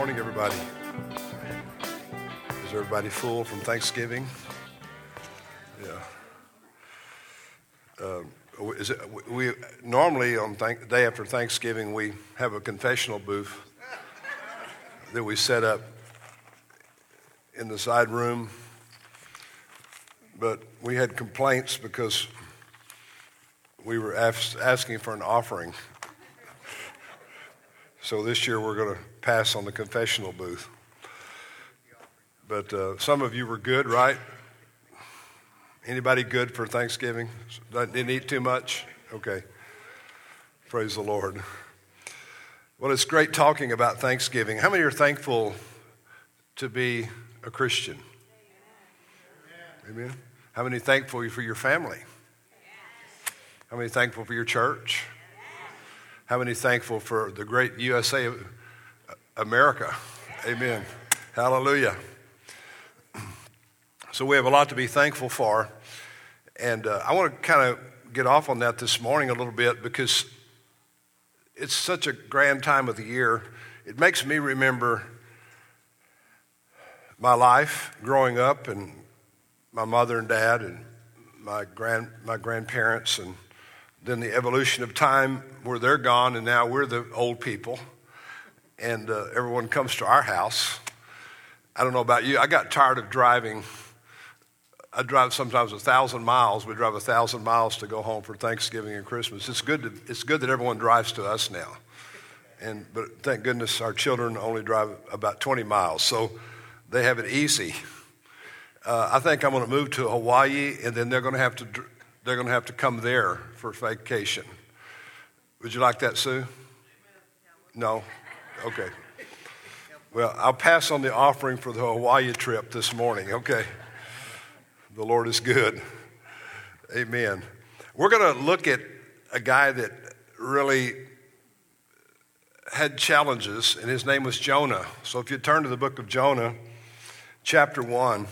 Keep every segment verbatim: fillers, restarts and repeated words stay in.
morning, everybody. Is everybody full from Thanksgiving? Yeah. Uh, is it, we normally on thank, day after Thanksgiving we have a confessional booth that we set up in the side room, but we had complaints because we were ask, asking for an offering. So this year we're going to pass on the confessional booth. But uh, some of you were good, right? Anybody good for Thanksgiving? Didn't eat too much? Okay. Praise the Lord. Well, it's great talking about Thanksgiving. How many are thankful to be a Christian? Amen. How many are thankful for your family? How many are thankful for your church? How many are thankful for the great U S A, America? Amen. Hallelujah. So we have a lot to be thankful for. And uh, I want to kind of get off on that this morning a little bit because it's such a grand time of the year. It makes me remember my life growing up and my mother and dad and my grand my grandparents, and then the evolution of time where they're gone and now we're the old people, and uh, everyone comes to our house. I don't know about you. I got tired of driving. I drive sometimes a thousand miles. We drive a thousand miles to go home for Thanksgiving and Christmas. It's good. To, it's good that everyone drives to us now, and but thank goodness our children only drive about twenty miles, so they have it easy. Uh, I think I'm going to move to Hawaii, and then they're going to have to they're going to have to come there for vacation. Would you like that, Sue? No? Okay. Well, I'll pass on the offering for the Hawaii trip this morning. Okay. The Lord is good. Amen. We're going to look at a guy that really had challenges, and his name was Jonah. So if you turn to the book of Jonah, chapter one,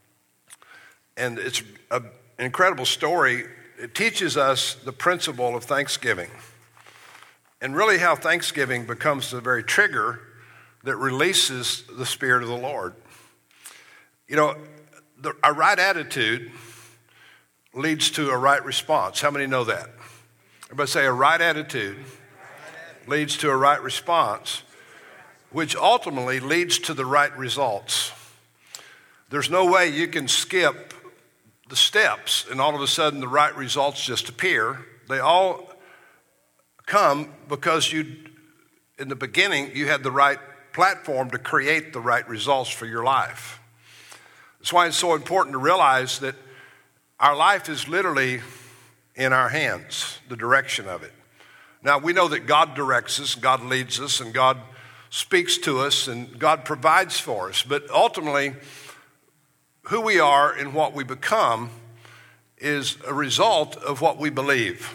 and it's an incredible story. It teaches us the principle of thanksgiving, and really how thanksgiving becomes the very trigger that releases the Spirit of the Lord. You know, the, a right attitude leads to a right response. How many know that? Everybody say a right attitude leads to a right response, which ultimately leads to the right results. There's no way you can skip the steps and all of a sudden the right results just appear. They all come because you, in the beginning, you had the right platform to create the right results for your life. That's why it's so important to realize that our life is literally in our hands, the direction of it. Now, we know that God directs us, God leads us, and God speaks to us, and God provides for us. But ultimately, who we are and what we become is a result of what we believe.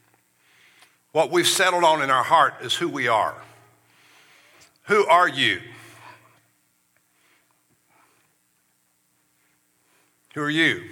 What we've settled on in our heart is who we are. Who are you? Who are you?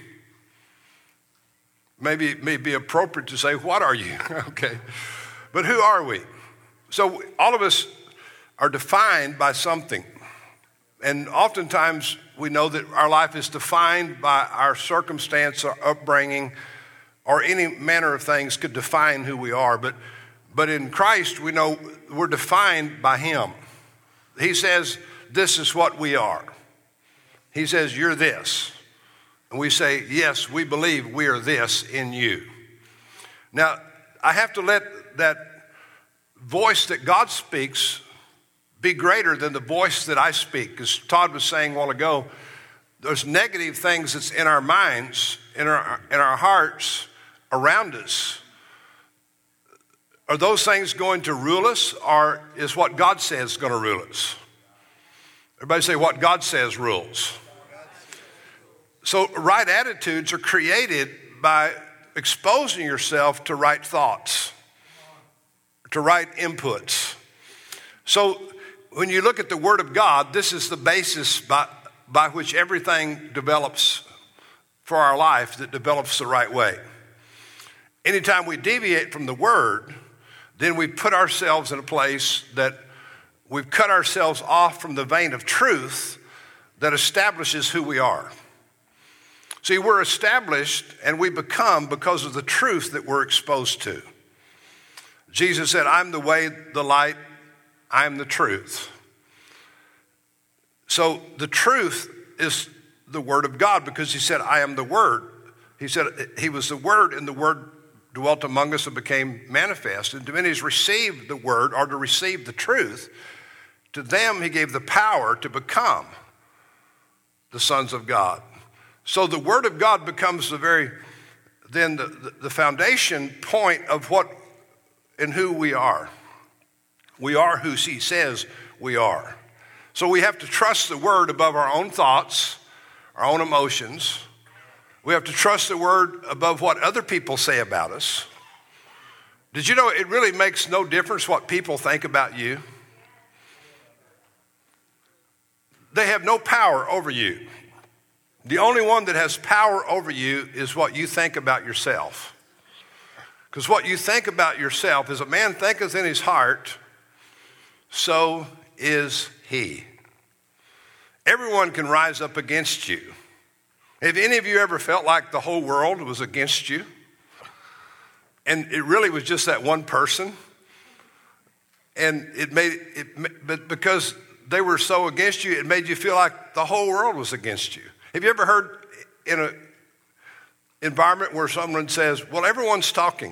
Maybe it may be appropriate to say, what are you? Okay. But who are we? So all of us are defined by something. And oftentimes we know that our life is defined by our circumstance or upbringing, or any manner of things could define who we are. But, but in Christ, we know we're defined by Him. He says, this is what we are. He says, you're this. And we say, yes, we believe we are this in you. Now, I have to let that voice that God speaks be greater than the voice that I speak. As Todd was saying a while ago, there's negative things that's in our minds, in our, in our hearts, around us. Are those things going to rule us, or is what God says going to rule us? Everybody say, what God says rules. So right attitudes are created by exposing yourself to right thoughts, to right inputs. So when you look at the Word of God, this is the basis by, by which everything develops for our life, that develops the right way. Anytime we deviate from the Word, then we put ourselves in a place that we've cut ourselves off from the vein of truth that establishes who we are. See, we're established and we become because of the truth that we're exposed to. Jesus said, I'm the way, the light, I'm the truth. So the truth is the Word of God, because he said, I am the Word. He said he was the Word, and the Word dwelt among us and became manifest. And to many who received the Word, or to receive the truth, to them he gave the power to become the sons of God. So the Word of God becomes the very, then the, the foundation point of what and who we are. We are who he says we are. So we have to trust the Word above our own thoughts, our own emotions. We have to trust the Word above what other people say about us. Did you know it really makes no difference what people think about you? They have no power over you. The only one that has power over you is what you think about yourself. Because what you think about yourself is, a man thinketh in his heart, so is he. Everyone can rise up against you. Have any of you ever felt like the whole world was against you? And it really was just that one person? And it made it, but because they were so against you, it made you feel like the whole world was against you. Have you ever heard in an environment where someone says, well, everyone's talking?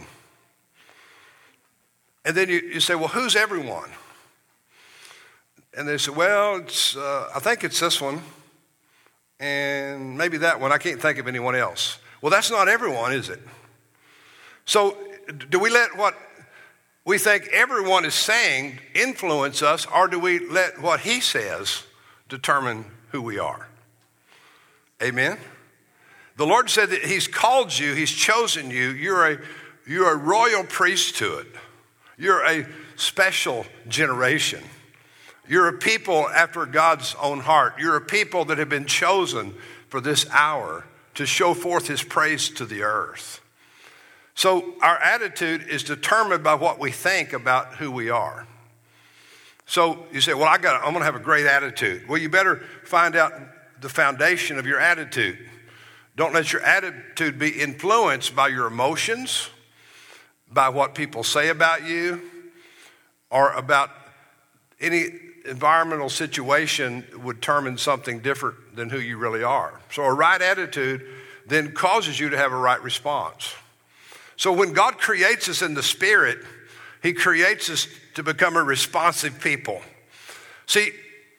And then you, you say, well, who's everyone? And they say, well, it's, uh, I think it's this one, and maybe that one. I can't think of anyone else. Well, that's not everyone, is it? So do we let what we think everyone is saying influence us, or do we let what he says determine who we are? Amen? The Lord said that he's called you, he's chosen you. You're a, you're a royal priesthood. You're a special generation. You're a people after God's own heart. You're a people that have been chosen for this hour to show forth his praise to the earth. So our attitude is determined by what we think about who we are. So you say, well, I got, I'm going to have a great attitude. Well, you better find out the foundation of your attitude. Don't let your attitude be influenced by your emotions, by what people say about you, or about any environmental situation would determine something different than who you really are. So a right attitude then causes you to have a right response. So when God creates us in the Spirit, he creates us to become a responsive people. See,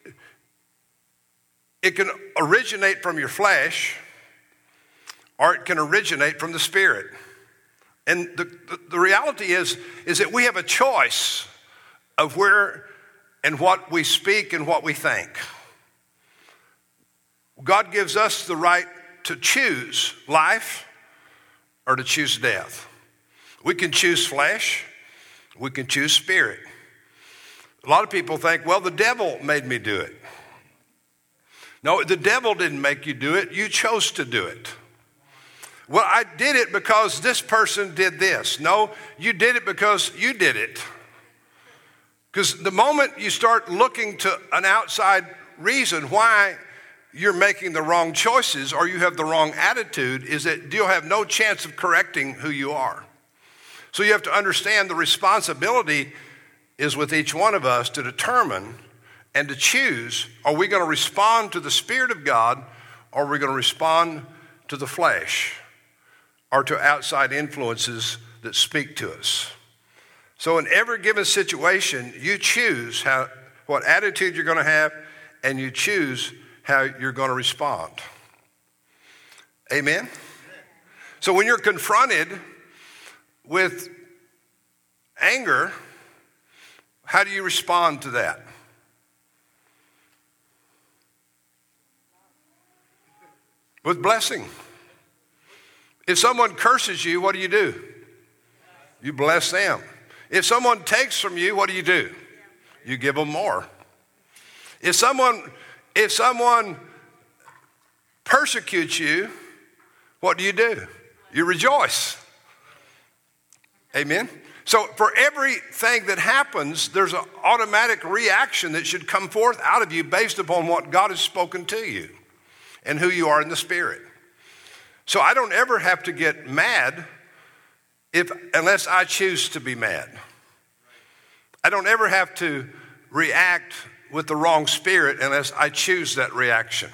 it can originate from your flesh, or it can originate from the Spirit. And the, the, the reality is, is that we have a choice of where and what we speak and what we think. God gives us the right to choose life or to choose death. We can choose flesh, we can choose spirit. A lot of people think, well, the devil made me do it. No, the devil didn't make you do it, you chose to do it. Well, I did it because this person did this. No, you did it because you did it. Because the moment you start looking to an outside reason why you're making the wrong choices or you have the wrong attitude, is that you'll have no chance of correcting who you are. So you have to understand the responsibility is with each one of us to determine and to choose, are we going to respond to the Spirit of God, or are we going to respond to the flesh or to outside influences that speak to us? So in every given situation, you choose how, what attitude you're going to have, and you choose how you're going to respond. Amen? So when you're confronted with anger, how do you respond to that? With blessing. If someone curses you, what do you do? You bless them. If someone takes from you, what do you do? You give them more. If someone, if someone persecutes you, what do you do? You rejoice. Amen? So for everything that happens, there's an automatic reaction that should come forth out of you based upon what God has spoken to you and who you are in the Spirit. So I don't ever have to get mad if unless I choose to be mad. I don't ever have to react with the wrong spirit unless I choose that reaction.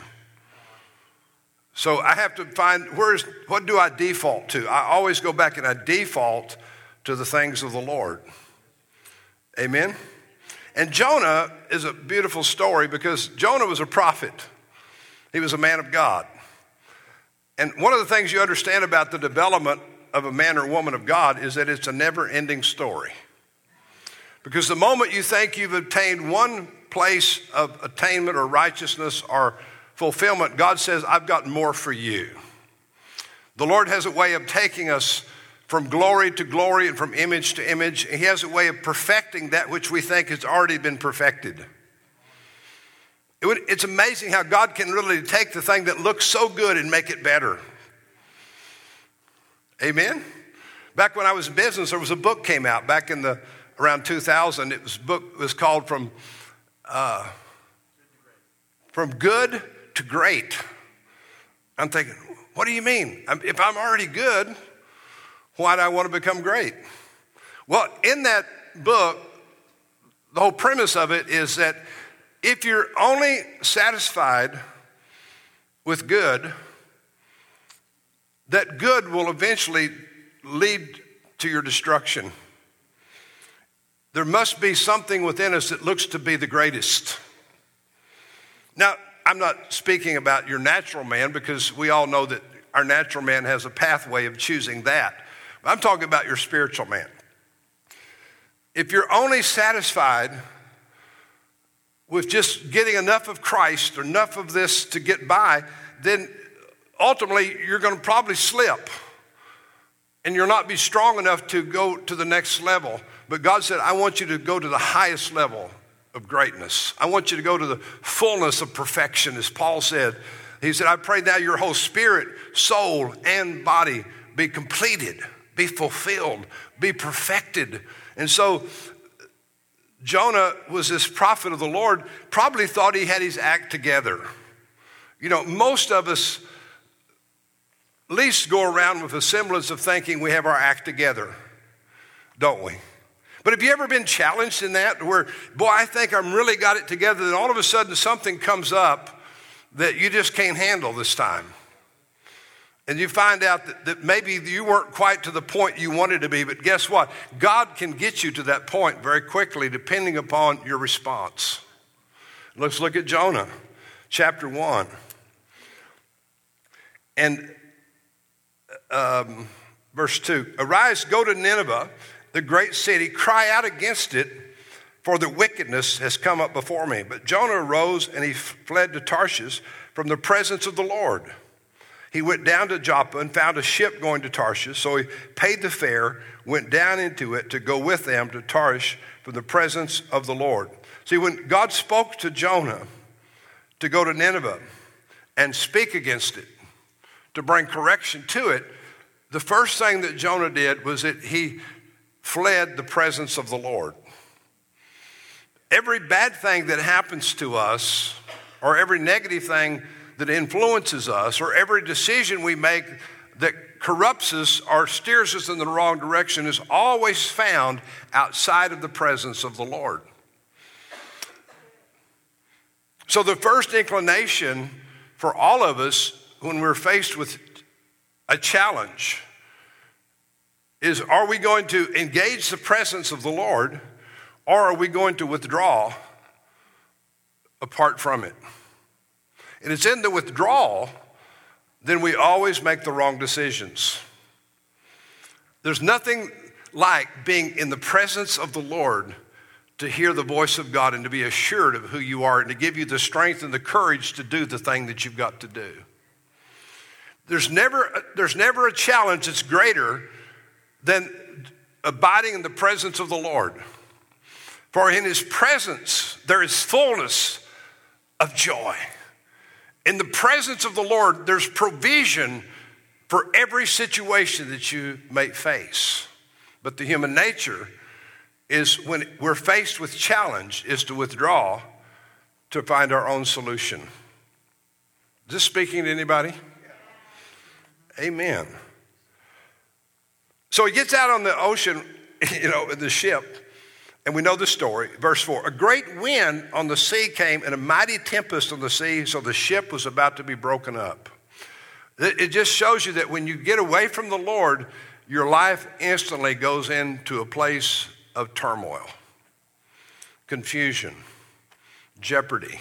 So I have to find, where's, what do I default to? I always go back and I default to the things of the Lord. Amen? And Jonah is a beautiful story because Jonah was a prophet. He was a man of God. And one of the things you understand about the development of a man or woman of God is that it's a never-ending story. Because the moment you think you've obtained one place of attainment or righteousness or fulfillment, God says, I've got more for you. The Lord has a way of taking us from glory to glory and from image to image. He has a way of perfecting that which we think has already been perfected. It would, it's amazing how God can really take the thing that looks so good and make it better. Amen? Back when I was in business, there was a book came out back in the around two thousand. It was book it was called From uh, From Good to Great. I'm thinking, what do you mean? If I'm already good, why do I want to become great? Well, in that book, the whole premise of it is that if you're only satisfied with good, that good will eventually lead to your destruction. There must be something within us that looks to be the greatest. Now, I'm not speaking about your natural man because we all know that our natural man has a pathway of choosing that. I'm talking about your spiritual man. If you're only satisfied with just getting enough of Christ or enough of this to get by, then ultimately you're going to probably slip and you'll not be strong enough to go to the next level. But God said, I want you to go to the highest level of greatness. I want you to go to the fullness of perfection, as Paul said. He said, I pray now your whole spirit, soul, and body be completed, be fulfilled, be perfected. And so Jonah was this prophet of the Lord, probably thought he had his act together. You know, most of us at least go around with a semblance of thinking we have our act together, don't we? But have you ever been challenged in that where, boy, I think I'm really got it together, then all of a sudden something comes up that you just can't handle this time. And you find out that, that maybe you weren't quite to the point you wanted to be, but guess what? God can get you to that point very quickly depending upon your response. Let's look at Jonah, chapter one. And um, verse two, arise, go to Nineveh, the great city, cry out against it, for the wickedness has come up before me. But Jonah arose and he fled to Tarshish from the presence of the Lord. He went down to Joppa and found a ship going to Tarshish. So he paid the fare, went down into it to go with them to Tarshish from the presence of the Lord. See, when God spoke to Jonah to go to Nineveh and speak against it, to bring correction to it, the first thing that Jonah did was that he fled the presence of the Lord. Every bad thing that happens to us, or every negative thing that influences us, or every decision we make that corrupts us or steers us in the wrong direction is always found outside of the presence of the Lord. So the first inclination for all of us when we're faced with a challenge is, are we going to engage the presence of the Lord, or are we going to withdraw apart from it? And it's in the withdrawal, then we always make the wrong decisions. There's nothing like being in the presence of the Lord to hear the voice of God and to be assured of who you are and to give you the strength and the courage to do the thing that you've got to do. There's never, there's never a challenge that's greater than abiding in the presence of the Lord. For in his presence, there is fullness of joy. In the presence of the Lord, there's provision for every situation that you may face. But the human nature is, when we're faced with challenge, is to withdraw to find our own solution. Is this speaking to anybody? Amen. So he gets out on the ocean, you know, in the ship, and we know the story. Verse four, a great wind on the sea came and a mighty tempest on the sea, so the ship was about to be broken up. It just shows you that when you get away from the Lord, your life instantly goes into a place of turmoil, confusion, jeopardy.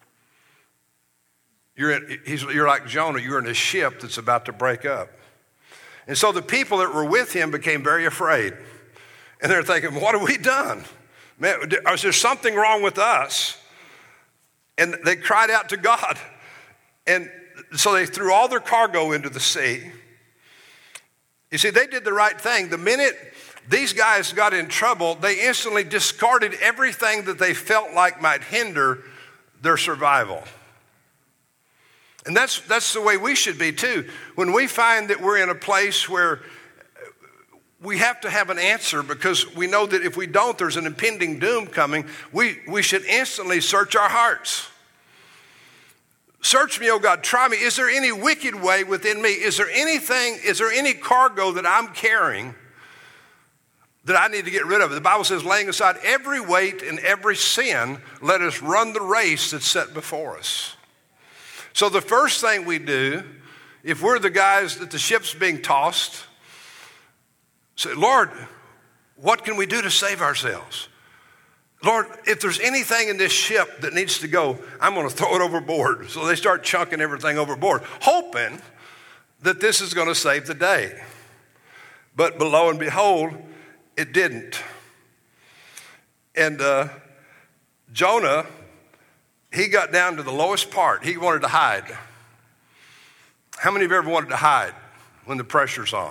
You're, in, he's, you're like Jonah, you're in a ship that's about to break up. And so the people that were with him became very afraid. And they're thinking, what have we done? Man, is there something wrong with us? And they cried out to God. And so they threw all their cargo into the sea. You see, they did the right thing. The minute these guys got in trouble, they instantly discarded everything that they felt like might hinder their survival. And that's, that's the way we should be too. When we find that we're in a place where we have to have an answer because we know that if we don't, there's an impending doom coming, we, we should instantly search our hearts. Search me, O God, try me. Is there any wicked way within me? Is there anything, is there any cargo that I'm carrying that I need to get rid of? The Bible says, laying aside every weight and every sin, let us run the race that's set before us. So the first thing we do, if we're the guys that the ship's being tossed, say, Lord, what can we do to save ourselves? Lord, if there's anything in this ship that needs to go, I'm going to throw it overboard. So they start chunking everything overboard, hoping that this is going to save the day. But lo and behold, it didn't. And uh, Jonah, he got down to the lowest part. He wanted to hide. How many of you ever wanted to hide when the pressure's on?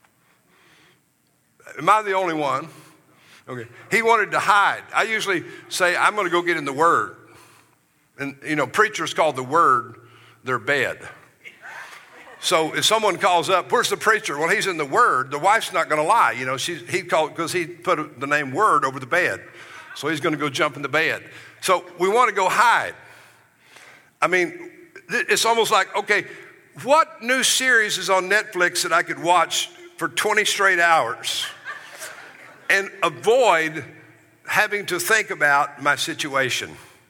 Am I the only one? Okay. He wanted to hide. I usually say, I'm going to go get in the Word. And, you know, preachers call the Word their bed. So if someone calls up, where's the preacher? Well, he's in the Word. The wife's not going to lie. You know, she, he called because he put the name Word over the bed. So he's going to go jump in the bed. So we want to go hide. I mean, it's almost like, okay, what new series is on Netflix that I could watch for twenty straight hours and avoid having to think about my situation?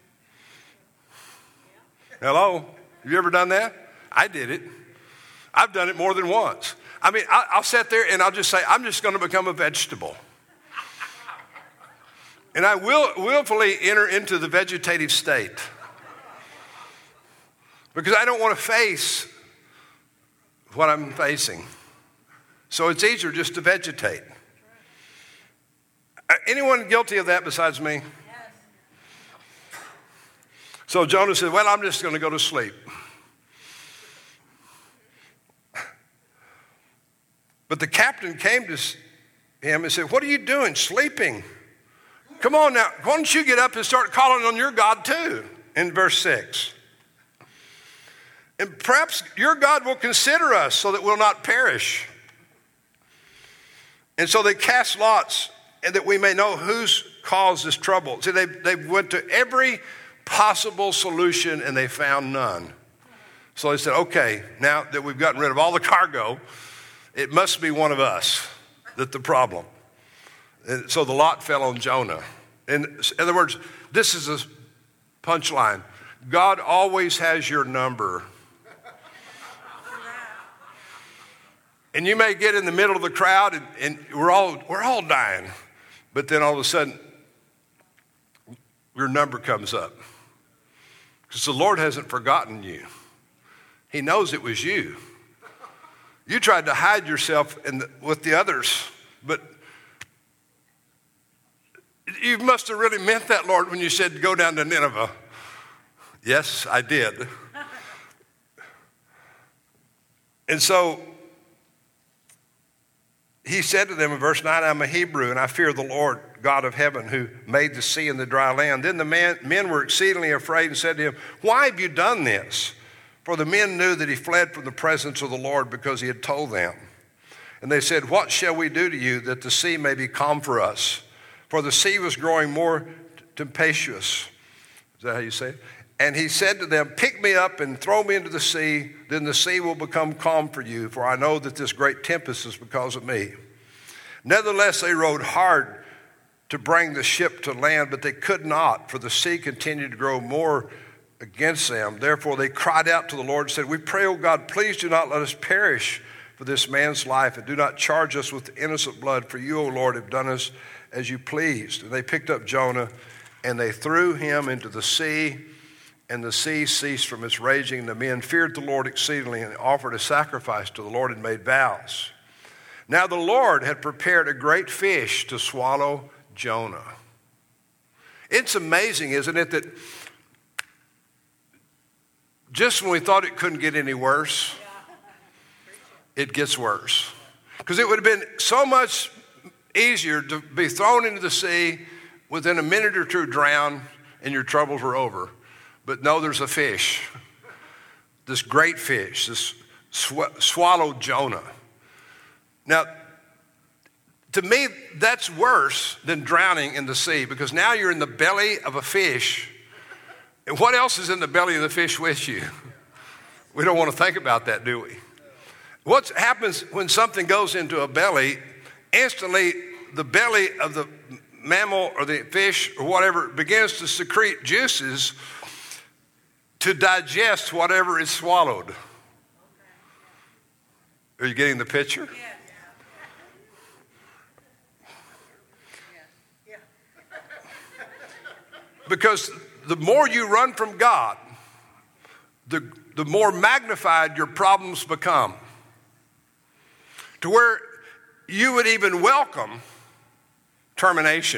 Hello? Have you ever done that? I did it. I've done it more than once. I mean, I'll sit there and I'll just say, I'm just going to become a vegetable. And I will willfully enter into the vegetative state because I don't want to face what I'm facing. So it's easier just to vegetate. Anyone guilty of that besides me? Yes. So Jonah said, well, I'm just going to go to sleep. But the captain came to him and said, what are you doing, sleeping? Come on now, why don't you get up and start calling on your God too? In verse six. And perhaps your God will consider us so that we'll not perish. And so they cast lots, and that we may know who's caused this trouble. See, they, they went to every possible solution, and they found none. So they said, okay, now that we've gotten rid of all the cargo, it must be one of us that's the problem. And so the lot fell on Jonah. In other words, this is a punchline. God always has your number. And you may get in the middle of the crowd and, and we're all we're all dying. But then all of a sudden, your number comes up. Because the Lord hasn't forgotten you. He knows it was you. You tried to hide yourself in the, with the others, but you must have really meant that, Lord, when you said go down to Nineveh. Yes, I did. And so he said to them in verse nine, I'm a Hebrew, and I fear the Lord God of heaven, who made the sea and the dry land. Then the man, men were exceedingly afraid and said to him, why have you done this? For the men knew that he fled from the presence of the Lord because he had told them. And they said, what shall we do to you that the sea may be calm for us? For the sea was growing more tempestuous. Is that how you say it? And he said to them, pick me up and throw me into the sea, then the sea will become calm for you, for I know that this great tempest is because of me. Nevertheless, they rowed hard to bring the ship to land, but they could not, for the sea continued to grow more against them. Therefore, they cried out to the Lord and said, we pray, O God, please do not let us perish for this man's life, and do not charge us with innocent blood, for you, O Lord, have done us as you pleased. And they picked up Jonah, and they threw him into the sea, and the sea ceased from its raging. And the men feared the Lord exceedingly, and offered a sacrifice to the Lord and made vows. Now the Lord had prepared a great fish to swallow Jonah. It's amazing, isn't it, that just when we thought it couldn't get any worse, it gets worse. Because it would have been so much easier to be thrown into the sea, within a minute or two drown, and your troubles were over. But no, there's a fish, this great fish, this sw- swallowed Jonah. Now, to me, that's worse than drowning in the sea, because now you're in the belly of a fish. And what else is in the belly of the fish with you? We don't want to think about that, do we? What happens when something goes into a belly, instantly the belly of the mammal or the fish or whatever begins to secrete juices to digest whatever is swallowed. Are you getting the picture? Because the more you run from God, the, the more magnified your problems become. To where you would even welcome termination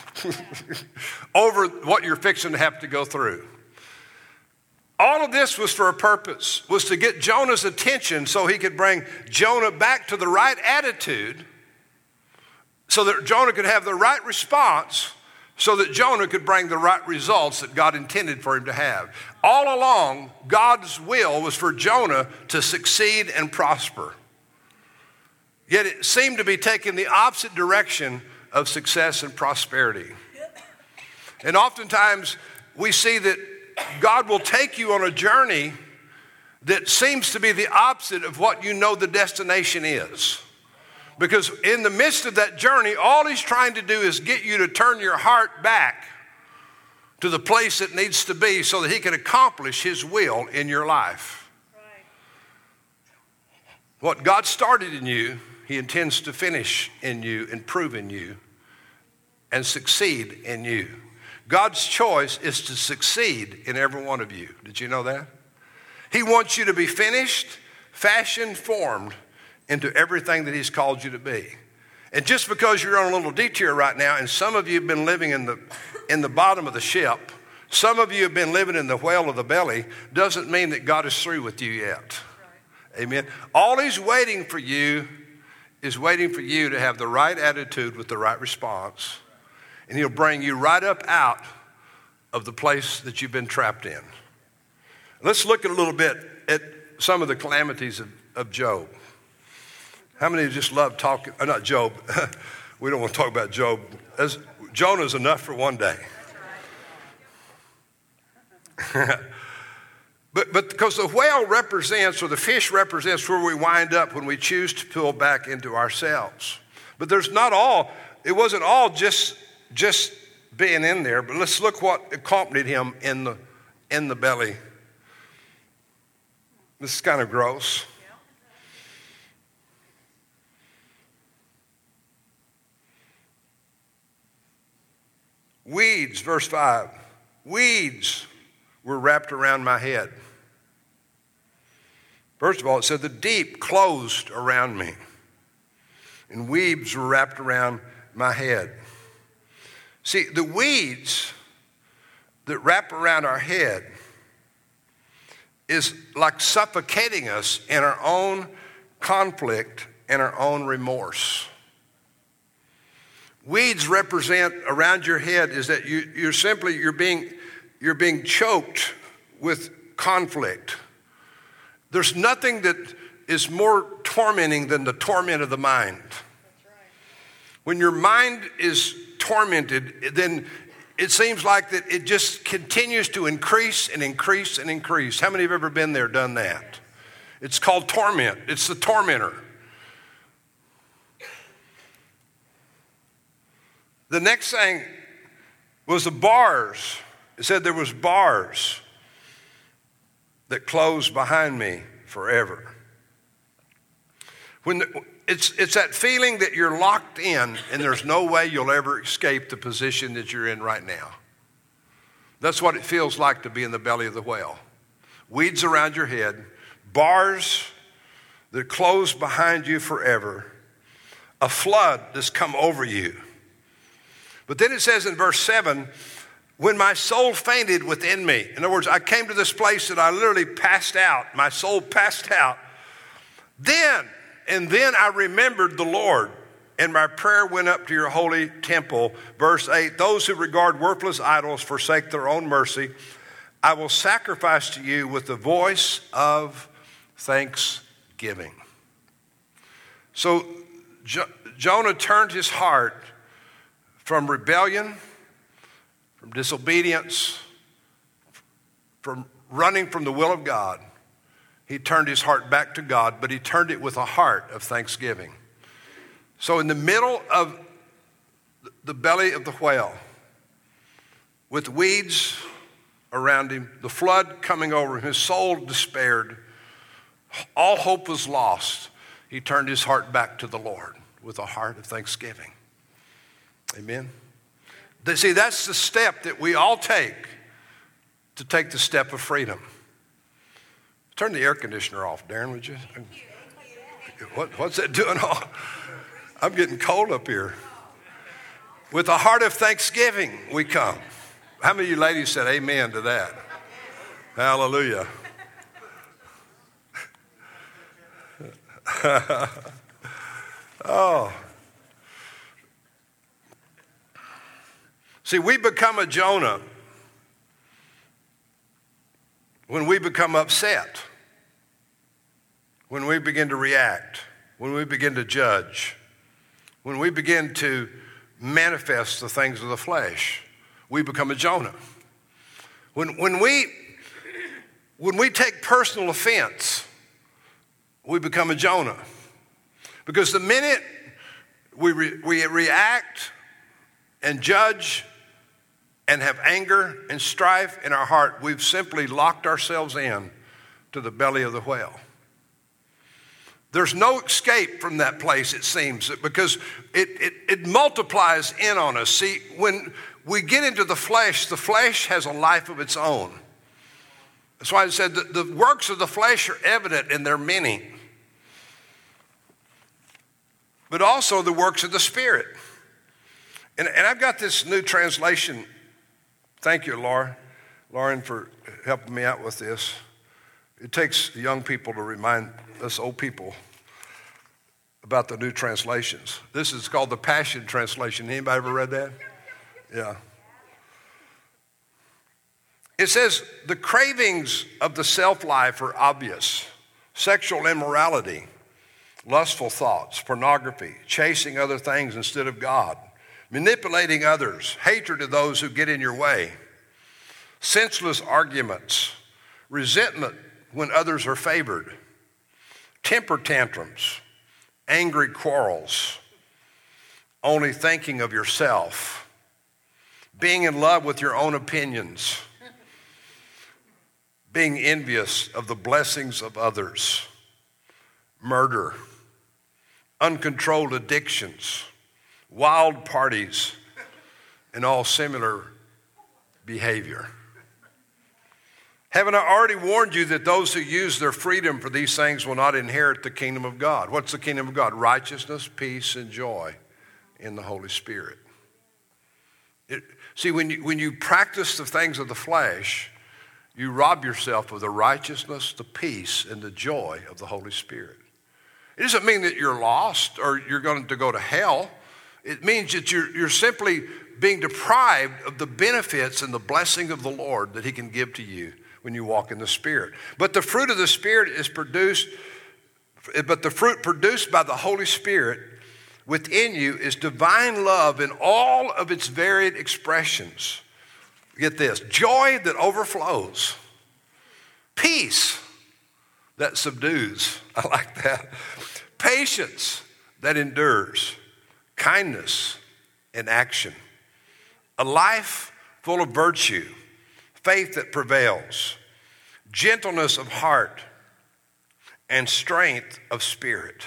over what you're fixing to have to go through. All of this was for a purpose, was to get Jonah's attention so he could bring Jonah back to the right attitude, so that Jonah could have the right response, so that Jonah could bring the right results that God intended for him to have. All along, God's will was for Jonah to succeed and prosper. Yet it seemed to be taking the opposite direction of success and prosperity. And oftentimes we see that God will take you on a journey that seems to be the opposite of what you know the destination is. Because in the midst of that journey, all he's trying to do is get you to turn your heart back to the place it needs to be so that he can accomplish his will in your life. Right. What God started in you, he intends to finish in you and prove in you and succeed in you. God's choice is to succeed in every one of you. Did you know that? He wants you to be finished, fashioned, formed into everything that he's called you to be. And just because you're on a little detour right now, and some of you have been living in the, in the bottom of the ship, some of you have been living in the whale of the belly, doesn't mean that God is through with you yet. Right. Amen. All he's waiting for you is waiting for you to have the right attitude with the right response. And he'll bring you right up out of the place that you've been trapped in. Let's look at a little bit at some of the calamities of, of Job. How many just love talking, uh, not Job, we don't want to talk about Job. As, Jonah's enough for one day. but, but because the whale represents, or the fish represents where we wind up when we choose to pull back into ourselves. But there's not all, it wasn't all just, just being in there, but let's look what accompanied him in the, in the belly. This is kind of gross. Weeds, verse five. Weeds were wrapped around my head. First of all, it said the deep closed around me, and weeds were wrapped around my head. See, the weeds that wrap around our head is like suffocating us in our own conflict and our own remorse. Weeds represent around your head is that you, you're simply, you're being, you're being choked with conflict. There's nothing that is more tormenting than the torment of the mind. When your mind is tormented, then it seems like that it just continues to increase and increase and increase. How many have ever been there, done that? It's called torment. It's the tormentor. The next thing was the bars. It said there was bars that closed behind me forever. When the, it's, it's that feeling that you're locked in and there's no way you'll ever escape the position that you're in right now. That's what it feels like to be in the belly of the whale. Weeds around your head, bars that close behind you forever, a flood that's come over you. But then it says in verse seven, when my soul fainted within me. In other words, I came to this place that I literally passed out. My soul passed out. Then, and then I remembered the Lord, and my prayer went up to your holy temple. Verse eight, those who regard worthless idols forsake their own mercy. I will sacrifice to you with the voice of thanksgiving. So jo- Jonah turned his heart from rebellion, from disobedience, from running from the will of God. He turned his heart back to God, but he turned it with a heart of thanksgiving. So in the middle of the belly of the whale, with weeds around him, the flood coming over him, his soul despaired, all hope was lost, he turned his heart back to the Lord with a heart of thanksgiving. Amen. See, that's the step that we all take to take the step of freedom. Turn the air conditioner off, Darren, would you? What, what's that doing? I'm getting cold up here. With a heart of thanksgiving, we come. How many of you ladies said amen to that? Hallelujah. Oh. See, we become a Jonah when we become upset, when we begin to react, when we begin to judge, when we begin to manifest the things of the flesh. We become a Jonah. When, when, we, when we take personal offense, we become a Jonah. Because the minute we, re, we react and judge and have anger and strife in our heart, we've simply locked ourselves in to the belly of the whale. There's no escape from that place, it seems, because it, it, it multiplies in on us. See, when we get into the flesh, the flesh has a life of its own. That's why I said that the works of the flesh are evident in their many, but also the works of the Spirit. And, and I've got this new translation. Thank you, Laura, Lauren, for helping me out with this. It takes young people to remind us old people about the new translations. This is called the Passion Translation. Anybody ever read that? Yeah. It says, the cravings of the self-life are obvious. Sexual immorality, lustful thoughts, pornography, chasing other things instead of God, manipulating others, hatred of those who get in your way, senseless arguments, resentment when others are favored, temper tantrums, angry quarrels, only thinking of yourself, being in love with your own opinions, being envious of the blessings of others, murder, uncontrolled addictions, wild parties, and all similar behavior. Haven't I already warned you that those who use their freedom for these things will not inherit the kingdom of God? What's the kingdom of God? Righteousness, peace, and joy in the Holy Spirit. It, see, when you, when you practice the things of the flesh, you rob yourself of the righteousness, the peace, and the joy of the Holy Spirit. It doesn't mean that you're lost or you're going to go to hell. It means that you're, you're simply being deprived of the benefits and the blessing of the Lord that he can give to you when you walk in the Spirit. But the fruit of the Spirit is produced But the fruit produced by the Holy Spirit within you is divine love in all of its varied expressions. Get this: joy that overflows, peace that subdues, I like that, patience that endures, kindness in action, a life full of virtue, faith that prevails, gentleness of heart, and strength of spirit.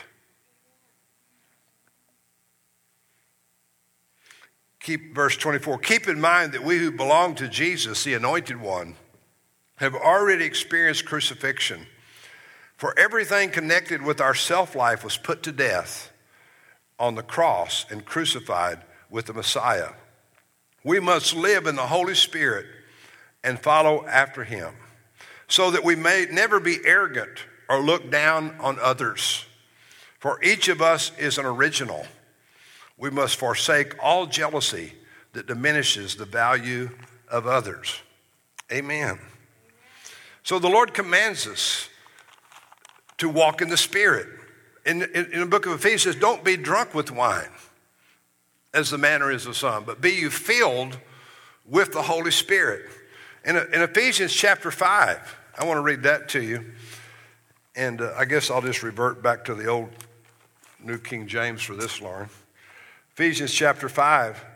Keep verse twenty-four. Keep in mind that we who belong to Jesus, the Anointed One, have already experienced crucifixion. For everything connected with our self-life was put to death on the cross and crucified with the Messiah. We must live in the Holy Spirit and follow after him, so that we may never be arrogant or look down on others. For each of us is an original. We must forsake all jealousy that diminishes the value of others. Amen. So the Lord commands us to walk in the Spirit. In, in, in the book of Ephesians, it says, don't be drunk with wine, as the manner is of some, but be you filled with the Holy Spirit. In, in Ephesians chapter five, I want to read that to you. And uh, I guess I'll just revert back to the old New King James for this, Lauren. Ephesians chapter five,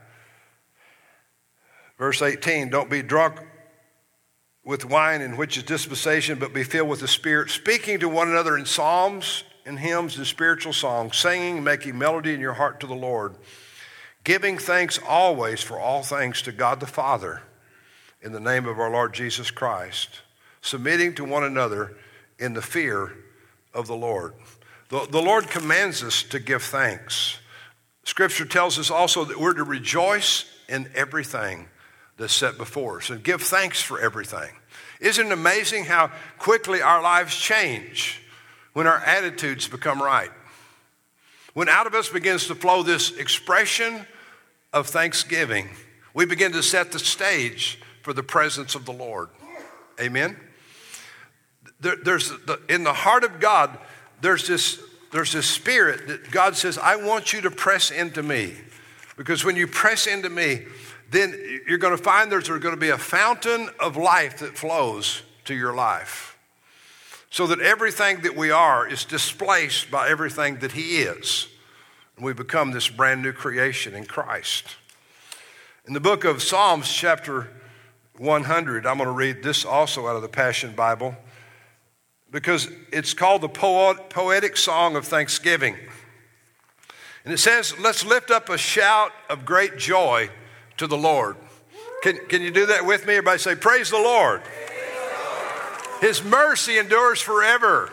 verse eighteen, don't be drunk with wine in which is dispensation, but be filled with the Spirit, speaking to one another in psalms and hymns and spiritual songs, singing, making melody in your heart to the Lord, giving thanks always for all things to God the Father in the name of our Lord Jesus Christ, submitting to one another in the fear of the Lord. The, the Lord commands us to give thanks. Scripture tells us also that we're to rejoice in everything that's set before us and give thanks for everything. Isn't it amazing how quickly our lives change when our attitudes become right? When out of us begins to flow this expression of thanksgiving, we begin to set the stage for the presence of the Lord. Amen? There, there's the, in the heart of God, there's this There's this spirit that God says, I want you to press into me. Because when you press into me, then you're going to find there's going to be a fountain of life that flows to your life. So that everything that we are is displaced by everything that he is. And we become this brand new creation in Christ. In the book of Psalms, chapter one hundred, I'm going to read this also out of the Passion Bible, because it's called the Poetic Song of Thanksgiving. And it says, let's lift up a shout of great joy to the Lord. Can, can you do that with me? Everybody say, praise the Lord. His mercy endures forever.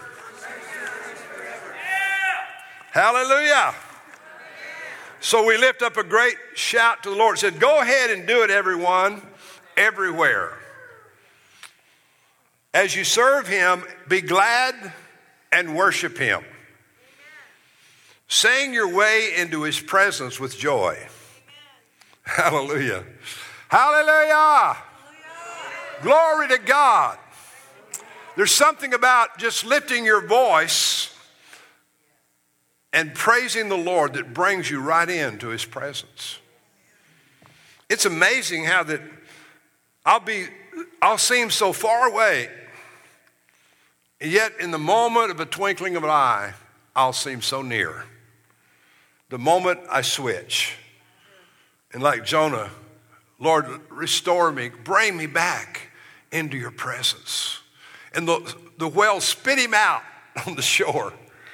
Hallelujah. So we lift up a great shout to the Lord. It said, go ahead and do it, everyone, everywhere. As you serve him, be glad and worship him. Amen. Saying your way into his presence with joy. Amen. Hallelujah. Hallelujah. Hallelujah. Glory to God. There's something about just lifting your voice and praising the Lord that brings you right into his presence. It's amazing how that I'll be, I'll seem so far away, and yet in the moment of a twinkling of an eye, I'll seem so near. The moment I switch. And like Jonah, Lord, restore me, bring me back into your presence. And the, the whale spit him out on the shore.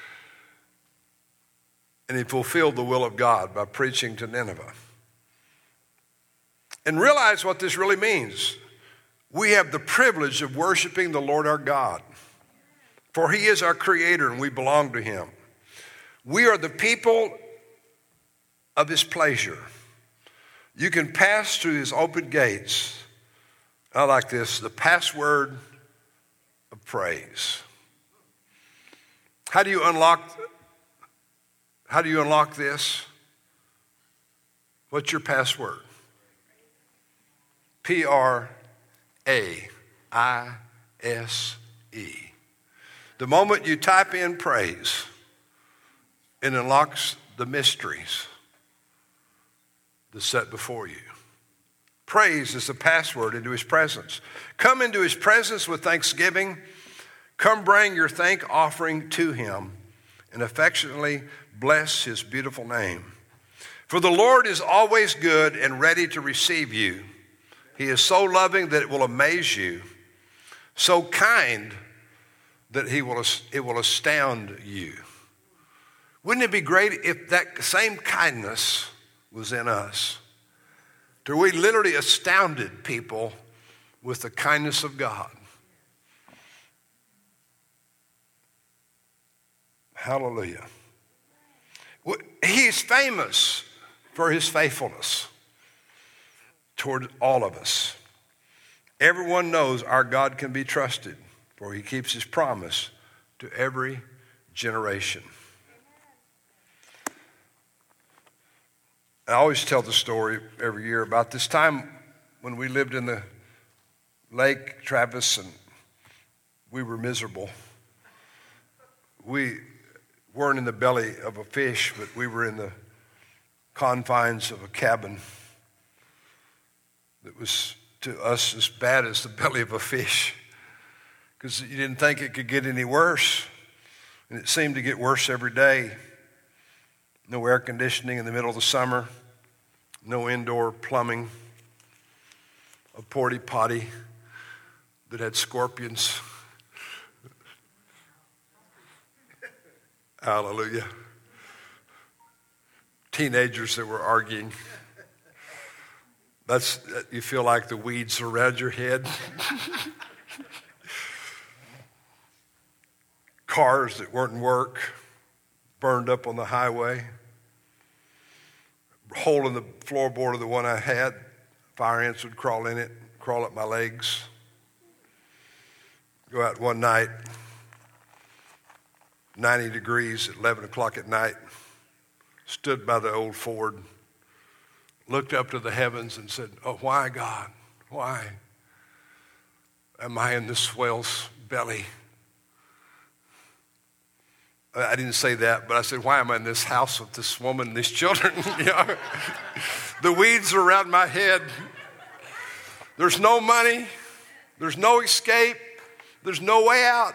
And he fulfilled the will of God by preaching to Nineveh. And realize what this really means. We have the privilege of worshiping the Lord our God. For he is our creator and we belong to him. We are the people of his pleasure. You can pass through his open gates. I like this, the password of praise. How do you unlock, how do you unlock this? What's your password? P R A I S E. The moment you type in praise, it unlocks the mysteries that's set before you. Praise is the password into his presence. Come into his presence with thanksgiving. Come bring your thank offering to him and affectionately bless his beautiful name. For the Lord is always good and ready to receive you. He is so loving that it will amaze you, so kind that he will, it will astound you. Wouldn't it be great if that same kindness was in us? To we literally astounded people with the kindness of God. Hallelujah. He is famous for his faithfulness toward all of us. Everyone knows our God can be trusted, for he keeps his promise to every generation. I always tell the story every year about this time when we lived in the lake, Travis, and we were miserable. We weren't in the belly of a fish, but we were in the confines of a cabin that was to us as bad as the belly of a fish, because you didn't think it could get any worse, and it seemed to get worse every day. No air conditioning in the middle of the summer, no indoor plumbing, a porta potty that had scorpions. Hallelujah. Teenagers that were arguing. That's, you feel like the weeds around your head. Cars that weren't work, burned up on the highway. Hole in the floorboard of the one I had, fire ants would crawl in it, crawl up my legs. Go out one night, ninety degrees at eleven o'clock at night, stood by the old Ford, looked up to the heavens and said, oh, why, God, why am I in this whale's belly? I didn't say that, but I said, why am I in this house with this woman and these children? You know? The weeds are around my head. There's no money. There's no escape. There's no way out.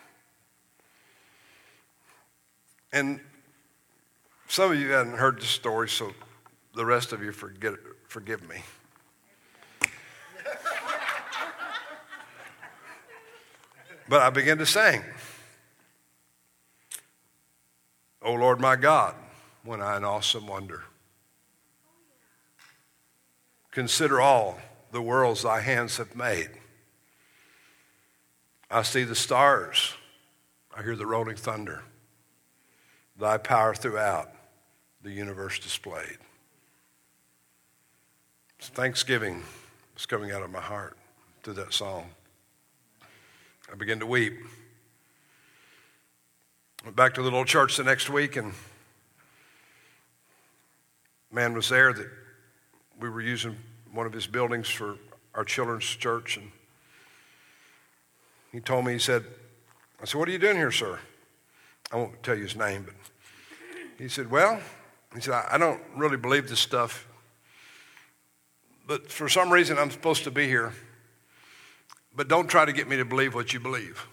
And some of you haven't heard the story, so the rest of you forget, forgive me. But I began to sing. O Lord my God, when I in awesome wonder consider all the worlds thy hands have made. I see the stars, I hear the rolling thunder, thy power throughout the universe displayed. Thanksgiving was coming out of my heart through that song. I began to weep. Went back to the little church the next week, and a man was there that we were using one of his buildings for our children's church, and he told me, he said, I said, what are you doing here, sir? I won't tell you his name, but he said, well, he said, I don't really believe this stuff, but for some reason I'm supposed to be here, but don't try to get me to believe what you believe.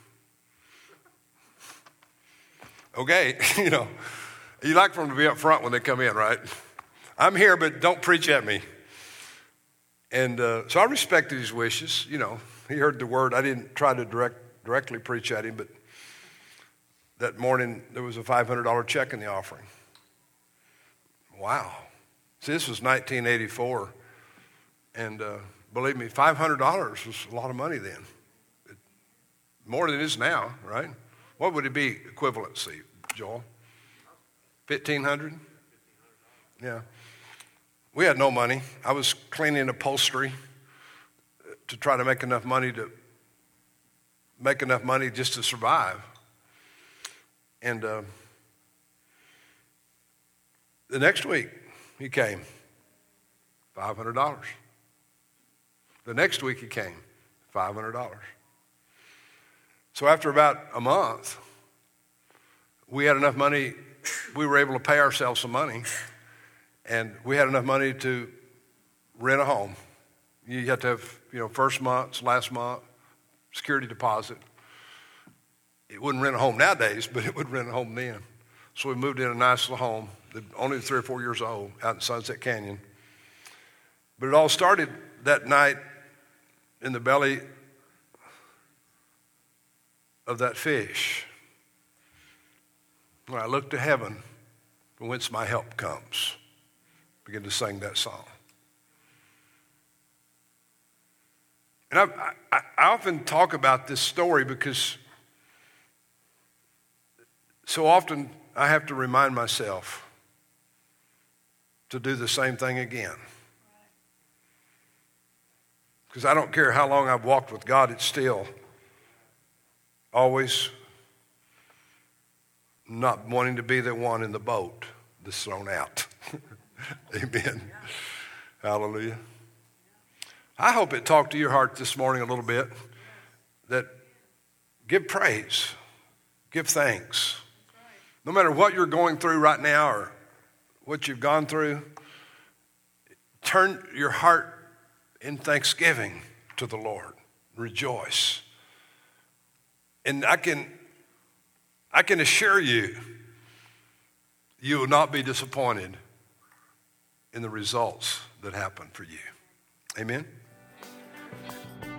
Okay, you know, you like for them to be up front when they come in, right? I'm here, but don't preach at me. And uh, so I respected his wishes. You know, he heard the word. I didn't try to direct, directly preach at him, but that morning there was a five hundred dollars check in the offering. Wow. See, this was nineteen eighty-four. And uh, believe me, five hundred dollars was a lot of money then. It, more than it is now, right? What would it be equivalency, Joel? fifteen hundred dollars? Yeah. We had no money. I was cleaning upholstery to try to make enough money to make enough money just to survive. And uh, the next week, he came, five hundred dollars. The next week he came, five hundred dollars. So after about a month, we had enough money, we were able to pay ourselves some money, and we had enough money to rent a home. You have to have, you know, first month, last month, security deposit. It wouldn't rent a home nowadays, but it would rent a home then. So we moved in a nice little home, only three or four years old, out in Sunset Canyon. But it all started that night in the belly of that fish. When I looked to heaven, from whence my help comes, begin to sing that song. And I, I, I often talk about this story because so often I have to remind myself to do the same thing again. Because I don't care how long I've walked with God, it's still always not wanting to be the one in the boat that's thrown out. Amen. Hallelujah. I hope it talked to your heart this morning a little bit, that give praise, give thanks. No matter what you're going through right now or what you've gone through, turn your heart in thanksgiving to the Lord. Rejoice. And I can, I can assure you, you will not be disappointed in the results that happen for you. Amen?